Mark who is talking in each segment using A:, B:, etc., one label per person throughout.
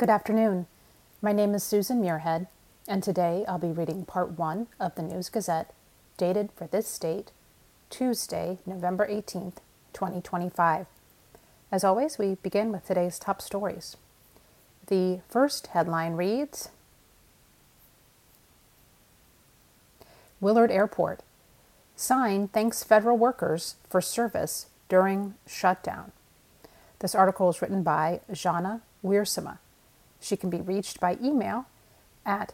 A: Good afternoon. My name is Susan Muirhead, and today I'll be reading part 1 of the News Gazette, dated for this date, Tuesday, November 18th, 2025. As always, we begin with today's top stories. The first headline reads, Willard Airport. Sign thanks federal workers for service during shutdown. This article is written by Jana Wiersema. She can be reached by email at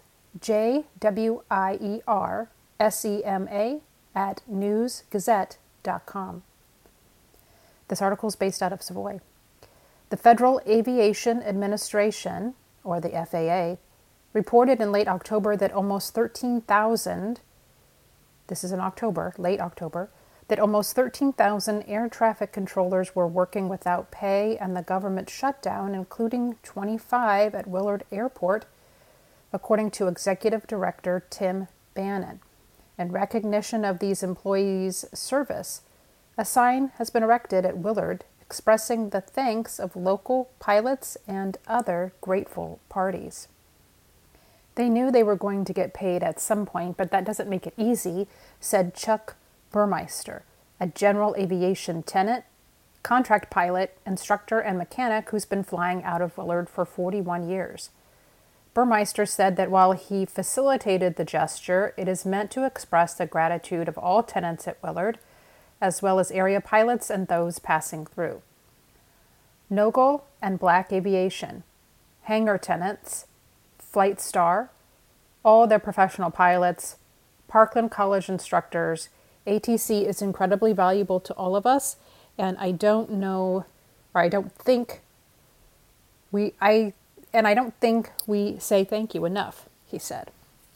A: jwiersema@newsgazette.com. This article is based out of Savoy. The Federal Aviation Administration, or the FAA, reported in late October that almost 13,000, this is in October, late October, that almost 13,000 air traffic controllers were working without pay and the government shutdown, including 25 at Willard Airport, according to Executive Director Tim Bannon. In recognition of these employees' service, a sign has been erected at Willard expressing the thanks of local pilots and other grateful parties. They knew they were going to get paid at some point, but that doesn't make it easy, said Chuck Burmeister, a general aviation tenant, contract pilot, instructor, and mechanic who's been flying out of Willard for 41 years. Burmeister said that while he facilitated the gesture, it is meant to express the gratitude of all tenants at Willard, as well as area pilots and those passing through. Nogle and Black Aviation, hangar tenants, Flight Star, all their professional pilots, Parkland College instructors. ATC is incredibly valuable to all of us, and I don't think we say thank you enough, he said.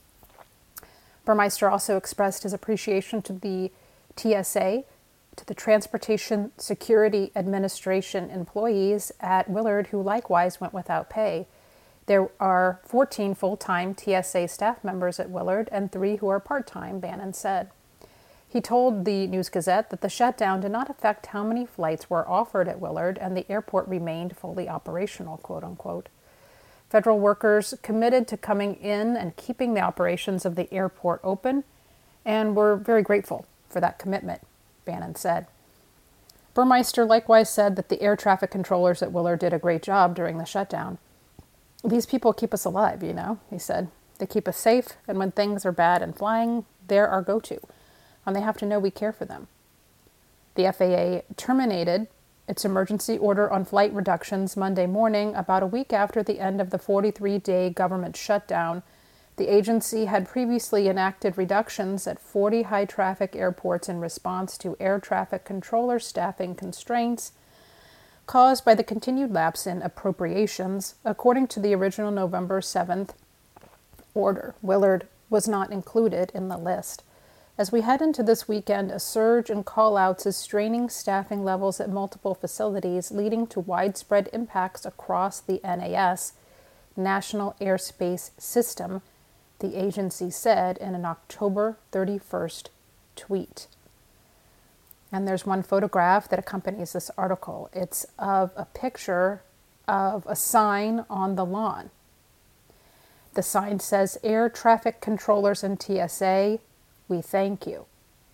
A: Burmeister also expressed his appreciation to the TSA, to the Transportation Security Administration employees at Willard who likewise went without pay. There are 14 full-time TSA staff members at Willard and 3 who are part-time, Bannon said. He told the News Gazette that the shutdown did not affect how many flights were offered at Willard and the airport remained fully operational, quote unquote. Federal workers committed to coming in and keeping the operations of the airport open, and we're very grateful for that commitment, Bannon said. Burmeister likewise said that the air traffic controllers at Willard did a great job during the shutdown. These people keep us alive, he said. They keep us safe, and when things are bad and flying, they're our go-to, and they have to know we care for them. The FAA terminated its emergency order on flight reductions Monday morning, about a week after the end of the 43-day government shutdown. The agency had previously enacted reductions at 40 high-traffic airports in response to air traffic controller staffing constraints caused by the continued lapse in appropriations. According to the original November 7th order, Willard was not included in the list. As we head into this weekend, a surge in call-outs is straining staffing levels at multiple facilities, leading to widespread impacts across the NAS, National Airspace System, the agency said in an October 31st tweet. And there's one photograph that accompanies this article. It's of a picture of a sign on the lawn. The sign says, Air Traffic Controllers and TSA, we thank you.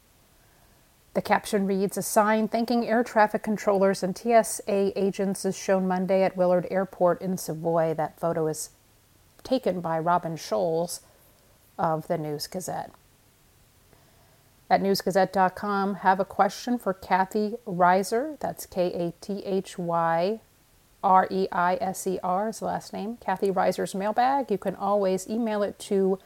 A: The caption reads, a sign thanking air traffic controllers and TSA agents is shown Monday at Willard Airport in Savoy. That photo is taken by Robin Scholes of the News Gazette. At newsgazette.com, have a question for Kathy Reiser. That's Kathyreiser is the last name. Kathy Reiser's mailbag. You can always email it to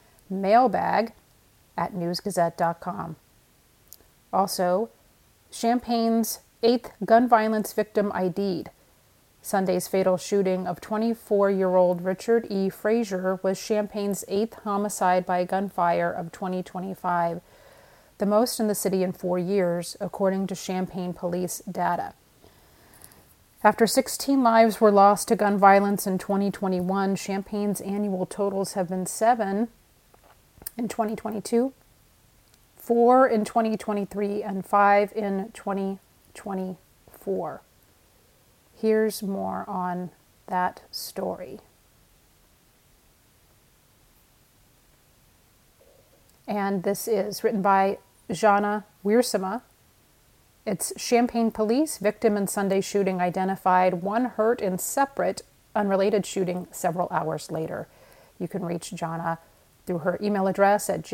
A: mailbag@newsgazette.com. Also, Champaign's 8th gun violence victim ID'd. Sunday's fatal shooting of 24-year-old Richard E. Frazier was Champaign's 8th homicide by gunfire of 2025, the most in the city in 4 years, according to Champaign police data. After 16 lives were lost to gun violence in 2021, Champaign's annual totals have been 7 in 2022, 4 in 2023, and 5 in 2024. Here's more on that story. And this is written by Jana Wiersema. It's Champaign police, victim in Sunday shooting identified, one hurt in separate, unrelated shooting several hours later. You can reach Jana through her email address at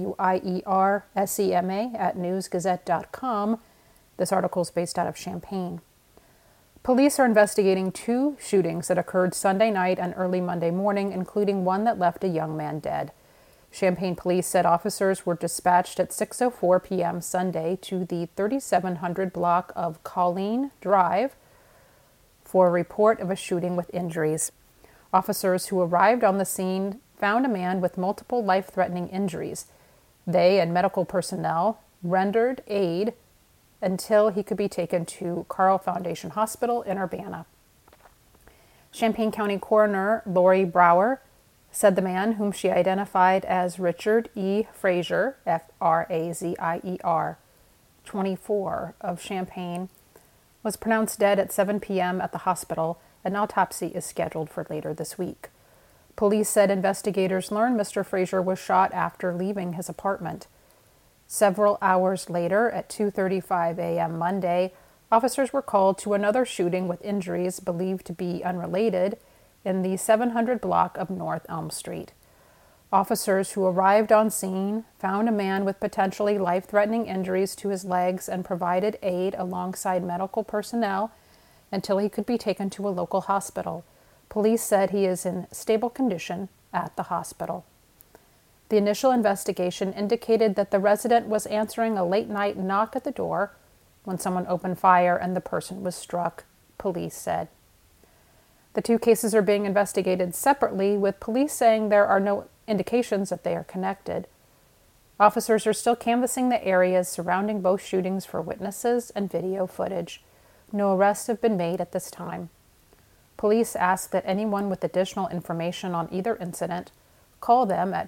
A: jwiersema@newsgazette.com. This article is based out of Champaign. Police are investigating 2 shootings that occurred Sunday night and early Monday morning, including one that left a young man dead. Champaign police said officers were dispatched at 6:04 p.m. Sunday to the 3700 block of Colleen Drive for a report of a shooting with injuries. Officers who arrived on the scene found a man with multiple life-threatening injuries. They and medical personnel rendered aid until he could be taken to Carle Foundation Hospital in Urbana. Champaign County Coroner Lori Brower said the man, whom she identified as Richard E. Frazier, Frazier, 24, of Champaign, was pronounced dead at 7 p.m. at the hospital. An autopsy is scheduled for later this week. Police said investigators learned Mr. Frazier was shot after leaving his apartment. Several hours later, at 2:35 a.m. Monday, officers were called to another shooting with injuries believed to be unrelated in the 700 block of North Elm Street. Officers who arrived on scene found a man with potentially life-threatening injuries to his legs and provided aid alongside medical personnel until he could be taken to a local hospital. Police said he is in stable condition at the hospital. The initial investigation indicated that the resident was answering a late-night knock at the door when someone opened fire and the person was struck, police said. The 2 cases are being investigated separately, with police saying there are no indications that they are connected. Officers are still canvassing the areas surrounding both shootings for witnesses and video footage. No arrests have been made at this time. Police ask that anyone with additional information on either incident call them at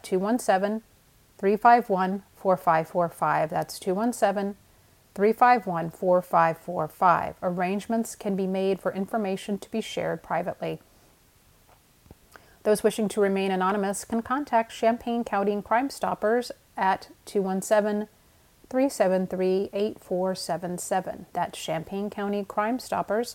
A: 217-351-4545. That's 217-351-4545. Arrangements can be made for information to be shared privately. Those wishing to remain anonymous can contact Champaign County Crime Stoppers at 217-373-8477. That's Champaign County Crime Stoppers,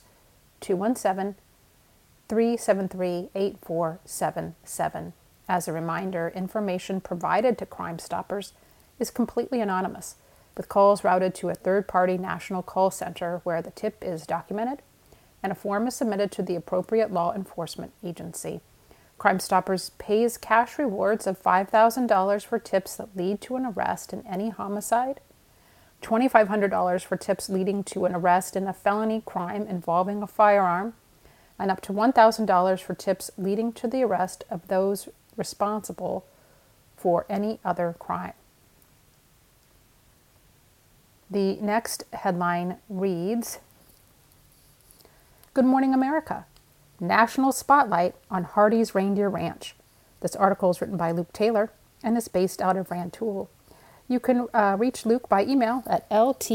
A: 217-373-8477. As a reminder, information provided to Crime Stoppers is completely anonymous, with calls routed to a third-party national call center where the tip is documented and a form is submitted to the appropriate law enforcement agency. Crime Stoppers pays cash rewards of $5,000 for tips that lead to an arrest in any homicide, $2,500 for tips leading to an arrest in a felony crime involving a firearm, and up to $1,000 for tips leading to the arrest of those responsible for any other crime. The next headline reads, Good Morning America, National Spotlight on Hardee's Reindeer Ranch. This article is written by Luke Taylor and is based out of Rantoul. You can reach Luke by email at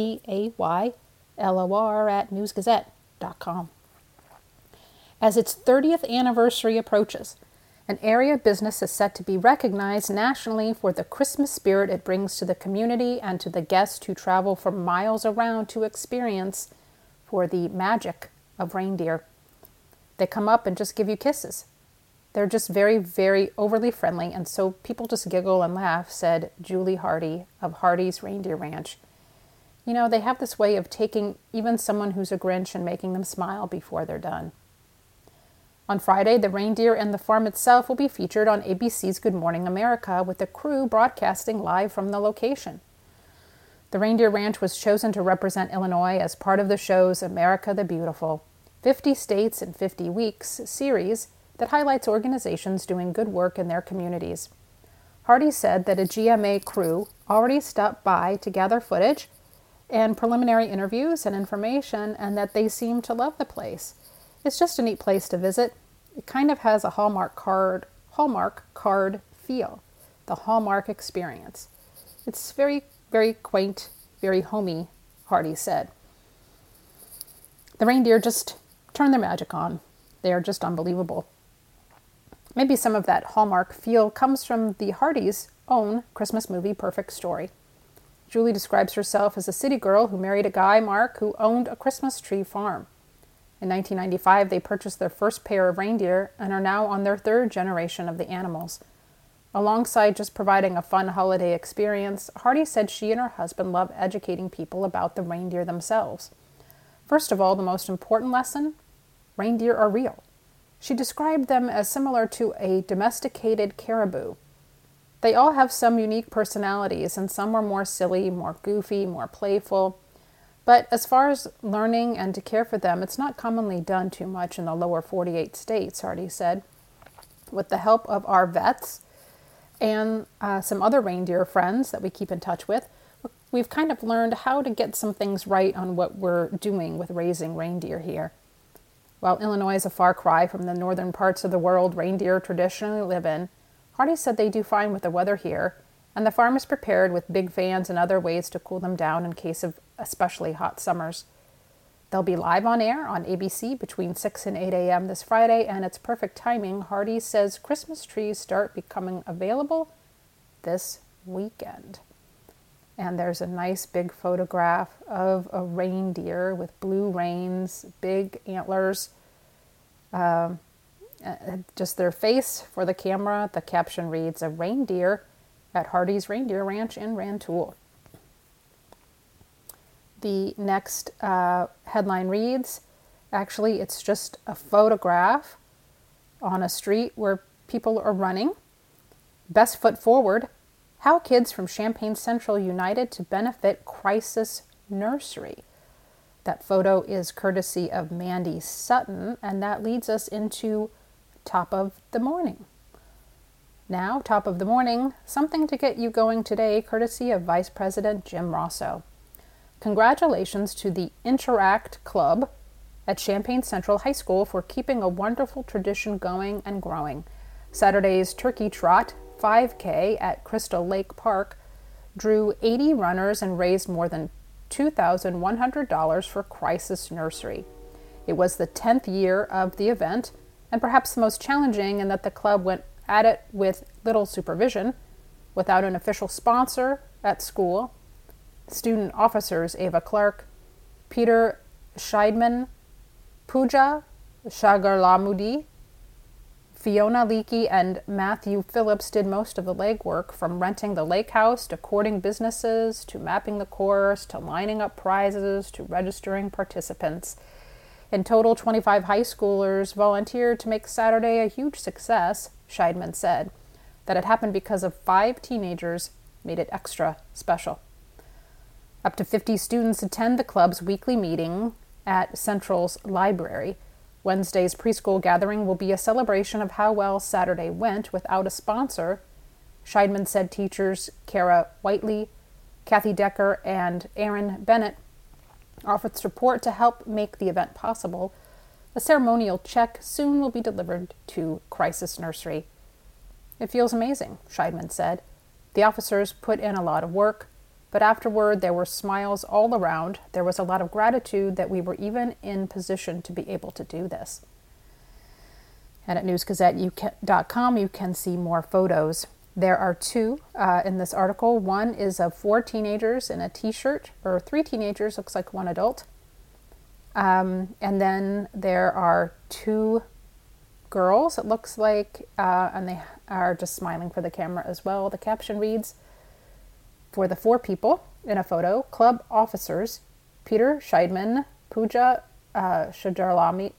A: ltaylor@newsgazette.com. As its 30th anniversary approaches, an area business is set to be recognized nationally for the Christmas spirit it brings to the community and to the guests who travel from miles around to experience for the magic of reindeer. They come up and just give you kisses. They're just very, very overly friendly, and so people just giggle and laugh, said Julie Hardy of Hardee's Reindeer Ranch. You know, they have this way of taking even someone who's a Grinch and making them smile before they're done. On Friday, the reindeer and the farm itself will be featured on ABC's Good Morning America, with the crew broadcasting live from the location. The Reindeer Ranch was chosen to represent Illinois as part of the show's America the Beautiful, 50 States in 50 Weeks series that highlights organizations doing good work in their communities. Hardy said that a GMA crew already stopped by to gather footage and preliminary interviews and information, and that they seem to love the place. It's just a neat place to visit. It kind of has a Hallmark card feel, the Hallmark experience. It's very, very quaint, very homey, Hardy said. The reindeer just turn their magic on. They are just unbelievable. Maybe some of that Hallmark feel comes from the Hardys' own Christmas movie, Perfect Story. Julie describes herself as a city girl who married a guy, Mark, who owned a Christmas tree farm. In 1995, they purchased their first pair of reindeer and are now on their third generation of the animals. Alongside just providing a fun holiday experience, Hardy said she and her husband love educating people about the reindeer themselves. First of all, the most important lesson: reindeer are real. She described them as similar to a domesticated caribou. They all have some unique personalities, and some are more silly, more goofy, more playful. But as far as learning and to care for them, it's not commonly done too much in the lower 48 states, Hardy said. With the help of our vets and some other reindeer friends that we keep in touch with, we've kind of learned how to get some things right on what we're doing with raising reindeer here. While Illinois is a far cry from the northern parts of the world reindeer traditionally live in, Hardy said they do fine with the weather here, and the farm is prepared with big fans and other ways to cool them down in case of especially hot summers. They'll be live on air on ABC between 6 and 8 a.m. this Friday, and it's perfect timing. Hardy says Christmas trees start becoming available this weekend. And there's a nice big photograph of a reindeer with blue reins, big antlers, just their face for the camera. The caption reads, "A reindeer at Hardy's Reindeer Ranch in Rantoul." The next headline reads, actually it's just a photograph on a street where people are running. Best foot forward, how kids from Champaign Central united to benefit Crisis Nursery. That photo is courtesy of Mandy Sutton, and that leads us into Top of the Morning. Now, Top of the Morning, something to get you going today, courtesy of Vice President Jim Rosso. Congratulations to the Interact Club at Champaign Central High School for keeping a wonderful tradition going and growing. Saturday's Turkey Trot 5K at Crystal Lake Park drew 80 runners and raised more than $2,100 for Crisis Nursery. It was the 10th year of the event, and perhaps the most challenging in that the club went at it with little supervision, without an official sponsor at school. Student officers Ava Clark, Peter Scheidman, Pooja Shagarlamudi, Fiona Leakey, and Matthew Phillips did most of the legwork, from renting the lake house to courting businesses to mapping the course to lining up prizes to registering participants. In total, 25 high schoolers volunteered to make Saturday a huge success, Scheidman said. That it happened because of 5 teenagers made it extra special. Up to 50 students attend the club's weekly meeting at Central's library. Wednesday's preschool gathering will be a celebration of how well Saturday went without a sponsor. Scheidman said teachers Kara Whiteley, Kathy Decker, and Aaron Bennett offered support to help make the event possible. A ceremonial check soon will be delivered to Crisis Nursery. It feels amazing, Scheidman said. The officers put in a lot of work, but afterward there were smiles all around. There was a lot of gratitude that we were even in position to be able to do this. And at newsgazette.com you can see more photos. There are 2 in this article. One is of 4 teenagers in a t-shirt, or 3 teenagers, looks like 1 adult. And then there are 2 girls, it looks like, and they are just smiling for the camera as well. The caption reads, for the 4 people in a photo, club officers Peter Scheidman, Pooja Shagarlamudi,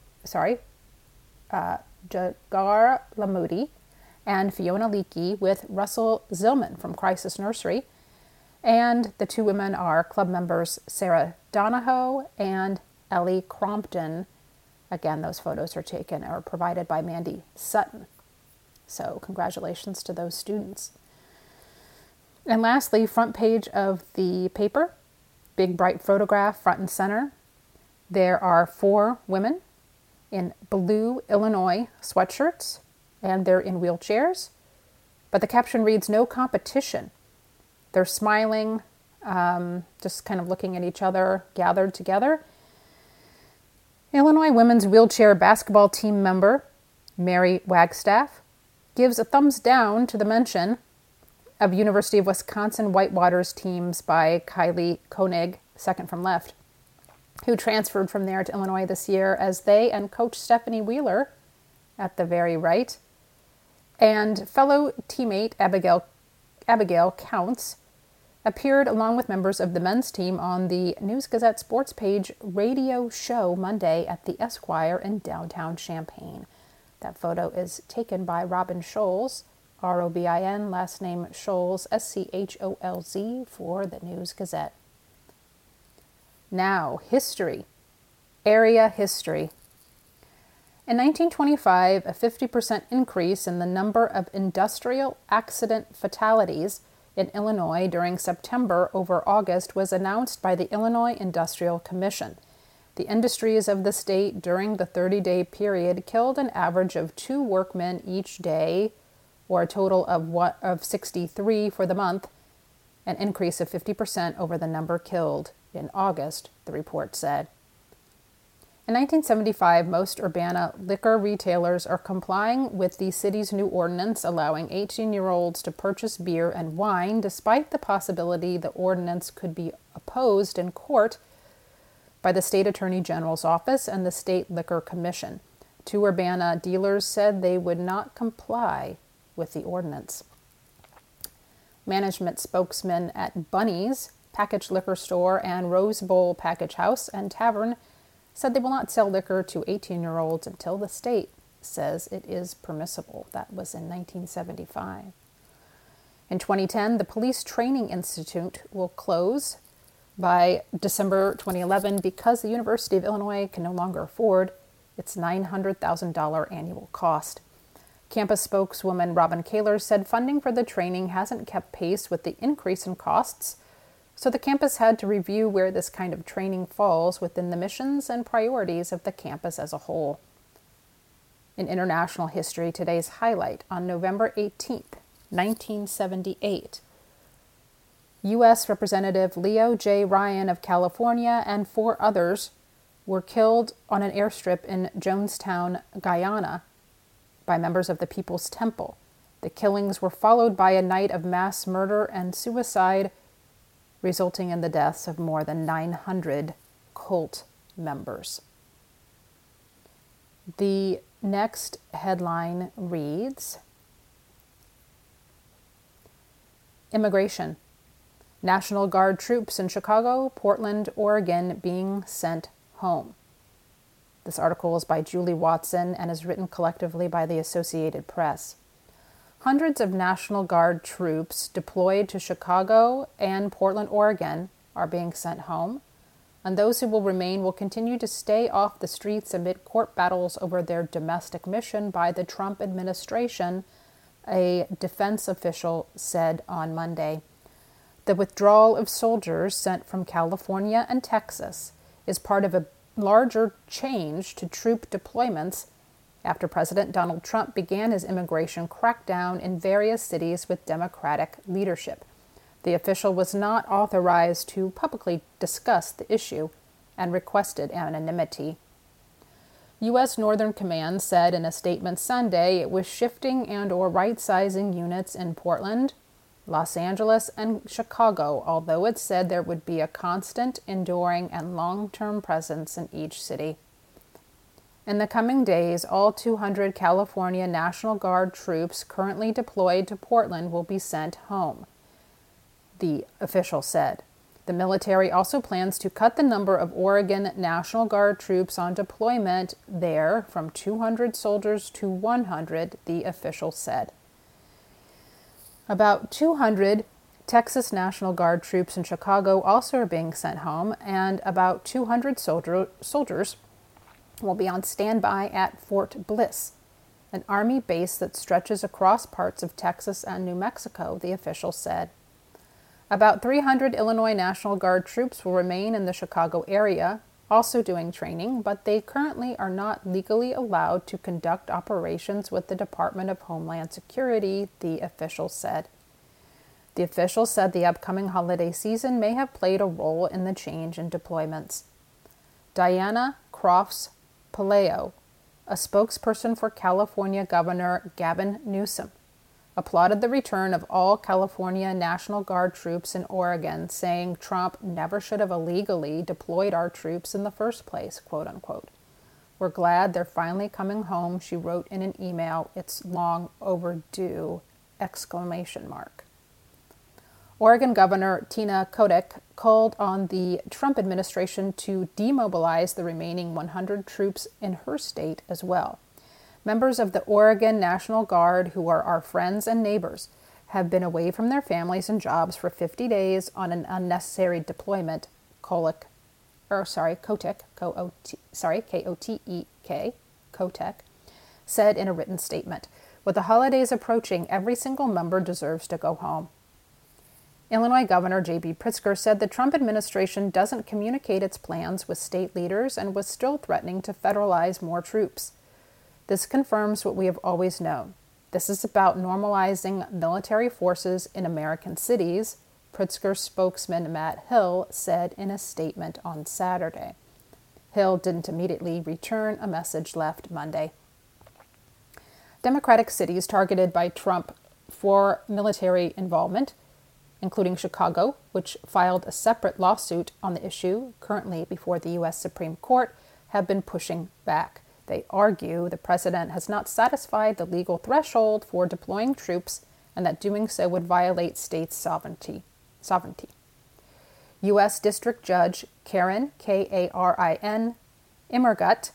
A: and Fiona Leakey, with Russell Zillman from Crisis Nursery. And the 2 women are club members Sarah Donahoe and Ellie Crompton. Again, those photos are taken or provided by Mandy Sutton. So congratulations to those students. And lastly, front page of the paper, big bright photograph front and center. There are 4 women in blue Illinois sweatshirts, and they're in wheelchairs. But the caption reads, "No competition." They're smiling, just kind of looking at each other, gathered together. Illinois women's wheelchair basketball team member Mary Wagstaff gives a thumbs down to the mention of University of Wisconsin Whitewater's teams by Kylie Koenig, second from left, who transferred from there to Illinois this year, as they and coach Stephanie Wheeler, at the very right, and fellow teammate Abigail Counts appeared along with members of the men's team on the News Gazette Sports Page radio show Monday at the Esquire in downtown Champaign. That photo is taken by Robin Scholz, Robin, last name Scholz, Scholz, for the News Gazette. Now, history. Area history. In 1925, a 50% increase in the number of industrial accident fatalities in Illinois during September over August was announced by the Illinois Industrial Commission. The industries of the state during the 30-day period killed an average of 2 workmen each day, or a total of 63 for the month, an increase of 50% over the number killed in August, the report said. In 1975, most Urbana liquor retailers are complying with the city's new ordinance allowing 18-year-olds to purchase beer and wine, despite the possibility the ordinance could be opposed in court by the State Attorney General's office and the State Liquor Commission. 2 Urbana dealers said they would not comply with the ordinance. Management spokesmen at Bunny's Package Liquor Store and Rose Bowl Package House and Tavern said they will not sell liquor to 18-year-olds until the state says it is permissible. That was in 1975. In 2010, the Police Training Institute will close by December 2011 because the University of Illinois can no longer afford its $900,000 annual cost. Campus spokeswoman Robin Kaler said funding for the training hasn't kept pace with the increase in costs, so the campus had to review where this kind of training falls within the missions and priorities of the campus as a whole. In international history, today's highlight: on November 18th, 1978, U.S. Representative Leo J. Ryan of California and 4 others were killed on an airstrip in Jonestown, Guyana, by members of the People's Temple. The killings were followed by a night of mass murder and suicide, resulting in the deaths of more than 900 cult members. The next headline reads, Immigration. National Guard troops in Chicago, Portland, Oregon being sent home. This article is by Julie Watson and is written collectively by the Associated Press. Hundreds of National Guard troops deployed to Chicago and Portland, Oregon, are being sent home, and those who will remain will continue to stay off the streets amid court battles over their domestic mission by the Trump administration, a defense official said on Monday. The withdrawal of soldiers sent from California and Texas is part of a larger change to troop deployments after President Donald Trump began his immigration crackdown in various cities with Democratic leadership. The official was not authorized to publicly discuss the issue and requested anonymity. U.S. Northern Command said in a statement Sunday it was shifting and/or right-sizing units in Portland, Los Angeles, and Chicago, although it said there would be a constant, enduring, and long-term presence in each city. In the coming days, all 200 California National Guard troops currently deployed to Portland will be sent home, the official said. The military also plans to cut the number of Oregon National Guard troops on deployment there from 200 soldiers to 100, the official said. About 200 Texas National Guard troops in Chicago also are being sent home, and about 200 soldiers will be on standby at Fort Bliss, an Army base that stretches across parts of Texas and New Mexico, the official said. About 300 Illinois National Guard troops will remain in the Chicago area, also doing training, but they currently are not legally allowed to conduct operations with the Department of Homeland Security, the official said. The official said the upcoming holiday season may have played a role in the change in deployments. Diana Crofts Pelayo, a spokesperson for California Governor Gavin Newsom, applauded the return of all California National Guard troops in Oregon, saying Trump never should have illegally deployed our troops in the first place, quote unquote. We're glad they're finally coming home, she wrote in an email. It's long overdue, exclamation mark. Oregon Governor Tina Kotek called on the Trump administration to demobilize the remaining 100 troops in her state as well. Members of the Oregon National Guard, who are our friends and neighbors, have been away from their families and jobs for 50 days on an unnecessary deployment, Kotek, K-O-T-E-K, Kotek, said in a written statement. With the holidays approaching, every single member deserves to go home. Illinois Governor J.B. Pritzker said the Trump administration doesn't communicate its plans with state leaders and was still threatening to federalize more troops. This confirms what we have always known. This is about normalizing military forces in American cities, Pritzker spokesman Matt Hill said in a statement on Saturday. Hill didn't immediately return a message left Monday. Democratic cities targeted by Trump for military involvement, including Chicago, which filed a separate lawsuit on the issue currently before the U.S. Supreme Court, have been pushing back. They argue the president has not satisfied the legal threshold for deploying troops and that doing so would violate state sovereignty. U.S. District Judge Karen, Karin, Immergut,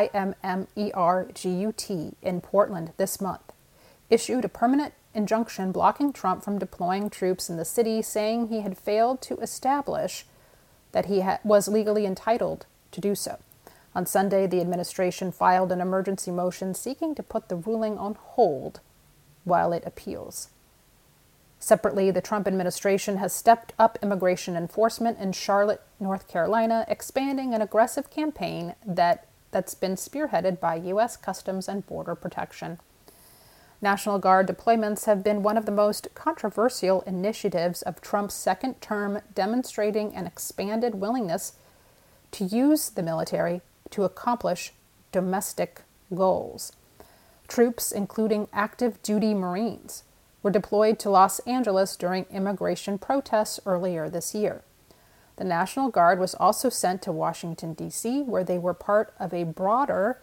A: Immergut, in Portland this month, issued a permanent injunction blocking Trump from deploying troops in the city, saying he had failed to establish that he was legally entitled to do so. On Sunday, the administration filed an emergency motion seeking to put the ruling on hold while it appeals. Separately, the Trump administration has stepped up immigration enforcement in Charlotte, North Carolina, expanding an aggressive campaign that's been spearheaded by U.S. Customs and Border Protection. National Guard deployments have been one of the most controversial initiatives of Trump's second term, demonstrating an expanded willingness to use the military to accomplish domestic goals. Troops, including active duty Marines, were deployed to Los Angeles during immigration protests earlier this year. The National Guard was also sent to Washington, D.C., where they were part of a broader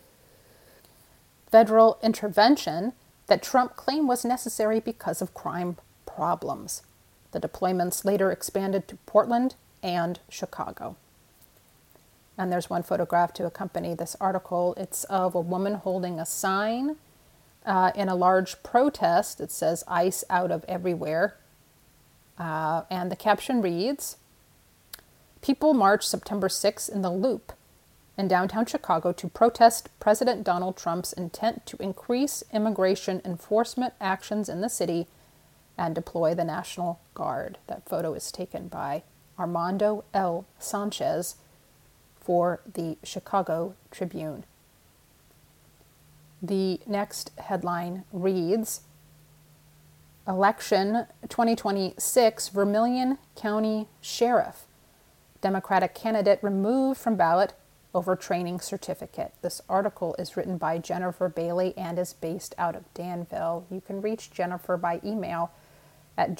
A: federal intervention that Trump claimed was necessary because of crime problems. The deployments later expanded to Portland and Chicago. And there's one photograph to accompany this article. It's of a woman holding a sign in a large protest. It says "ICE out of everywhere." And the caption reads, "People marched September 6th in the Loop in downtown Chicago to protest President Donald Trump's intent to increase immigration enforcement actions in the city and deploy the National Guard." That photo is taken by Armando L. Sanchez for the Chicago Tribune. The next headline reads, Election 2026 Vermilion County Sheriff. Democratic candidate removed from ballot over training certificate. This article is written by Jennifer Bailey and is based out of Danville. You can reach Jennifer by email at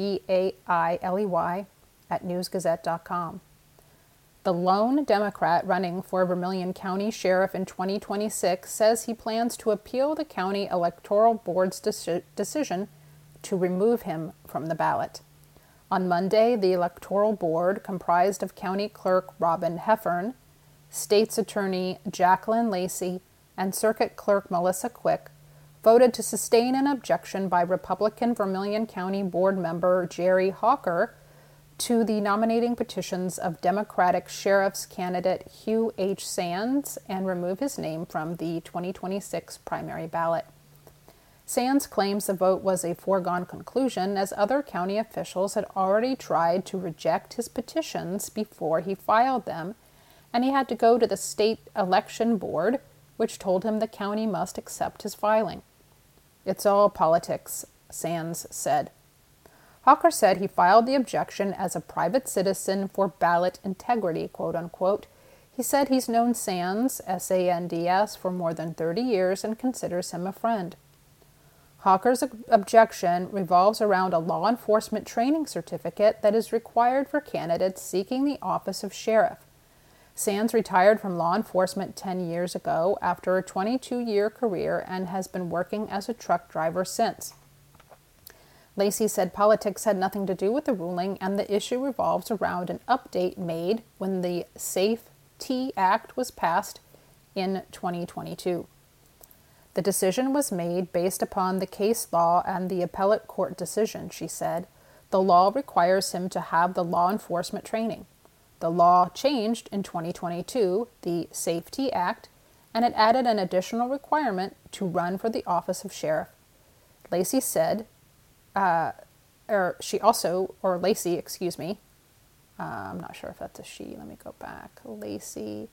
A: jbailey@newsgazette.com. The lone Democrat running for Vermilion County Sheriff in 2026 says he plans to appeal the county electoral board's decision to remove him from the ballot. On Monday, the electoral board, comprised of County Clerk Robin Heffern, State's Attorney Jacqueline Lacey, and Circuit Clerk Melissa Quick, voted to sustain an objection by Republican Vermilion County Board member Jerry Hawker to the nominating petitions of Democratic Sheriff's candidate Hugh H. Sands and remove his name from the 2026 primary ballot. Sands claims the vote was a foregone conclusion, as other county officials had already tried to reject his petitions before he filed them, and he had to go to the state election board, which told him the county must accept his filing. "It's all politics," Sands said. Hawker said he filed the objection as a private citizen for ballot integrity, quote unquote. He said he's known Sands, S-A-N-D-S, for more than 30 years and considers him a friend. Hawker's objection revolves around a law enforcement training certificate that is required for candidates seeking the office of sheriff. Sands retired from law enforcement 10 years ago after a 22-year career and has been working as a truck driver since. Lacey said politics had nothing to do with the ruling, and the issue revolves around an update made when the SAFE T Act was passed in 2022. The decision was made based upon the case law and the appellate court decision, she said. The law requires him to have the law enforcement training. The law changed in 2022, the SAFE T Act, and it added an additional requirement to run for the office of sheriff. Lacey said, Lacey, excuse me, I'm not sure if that's a she, let me go back, Lacey,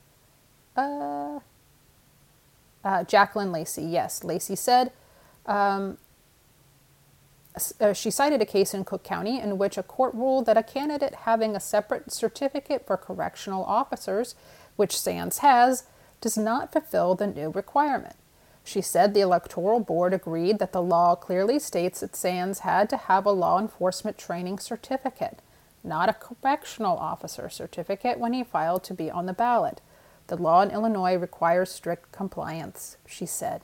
A: Jacqueline Lacey, yes. Lacey said she cited a case in Cook County in which a court ruled that a candidate having a separate certificate for correctional officers, which Sands has, does not fulfill the new requirement. She said the Electoral Board agreed that the law clearly states that Sands had to have a law enforcement training certificate, not a correctional officer certificate when he filed to be on the ballot. The law in Illinois requires strict compliance, she said.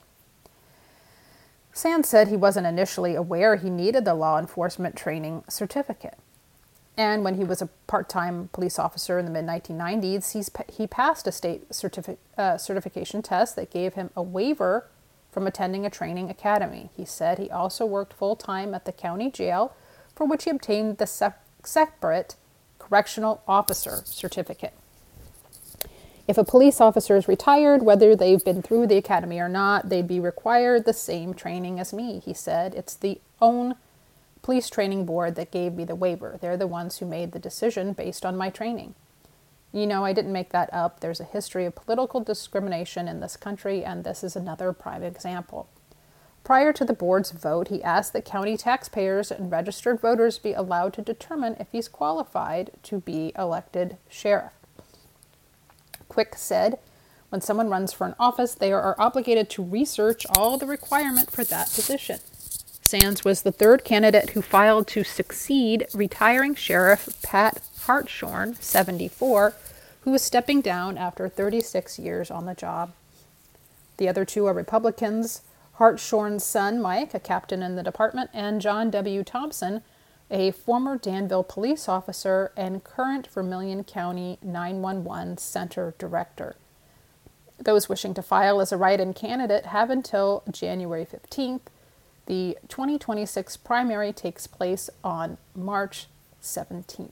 A: Sands said he wasn't initially aware he needed the law enforcement training certificate. And when he was a part-time police officer in the mid-1990s, he passed a state certification test that gave him a waiver from attending a training academy. He said he also worked full-time at the county jail, for which he obtained the separate correctional officer certificate. If a police officer is retired, whether they've been through the academy or not, they'd be required the same training as me, he said. It's the own police training board that gave me the waiver. They're the ones who made the decision based on my training. You know, I didn't make that up. There's a history of political discrimination in this country, and this is another prime example. Prior to the board's vote, he asked that county taxpayers and registered voters be allowed to determine if he's qualified to be elected sheriff. Quick said, when someone runs for an office, they are obligated to research all the requirement for that position. Sands was the third candidate who filed to succeed retiring Sheriff Pat Hartshorn, 74, who is stepping down after 36 years on the job. The other two are Republicans, Hartshorn's son, Mike, a captain in the department, and John W. Thompson, a former Danville police officer and current Vermilion County 911 Center director. Those wishing to file as a write-in candidate have until January 15th. The 2026 primary takes place on March 17th.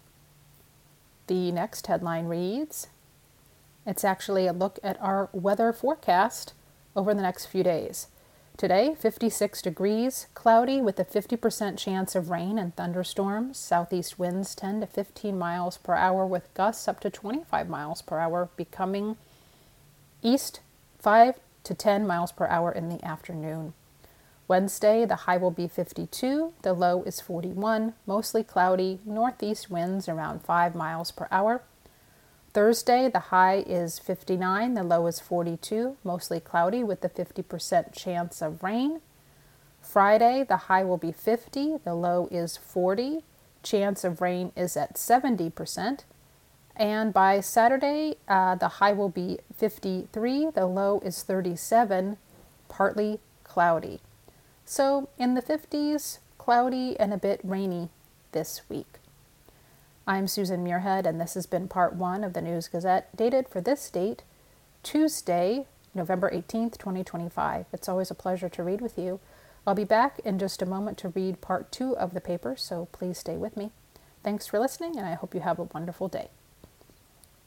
A: The next headline reads, it's actually a look at our weather forecast over the next few days. Today, 56 degrees, cloudy with a 50% chance of rain and thunderstorms, southeast winds 10 to 15 miles per hour with gusts up to 25 miles per hour, becoming east 5 to 10 miles per hour in the afternoon. Wednesday, the high will be 52, the low is 41, mostly cloudy, northeast winds around 5 miles per hour. Thursday, the high is 59, the low is 42, mostly cloudy with a 50% chance of rain. Friday, the high will be 50, the low is 40, chance of rain is at 70%. And by Saturday, the high will be 53, the low is 37, partly cloudy. So in the 50s, cloudy and a bit rainy this week. I'm Susan Muirhead, and this has been part 1 of the News Gazette, dated for this date, Tuesday, November 18th, 2025. It's always a pleasure to read with you. I'll be back in just a moment to read part 2 of the paper, so please stay with me. Thanks for listening, and I hope you have a wonderful day.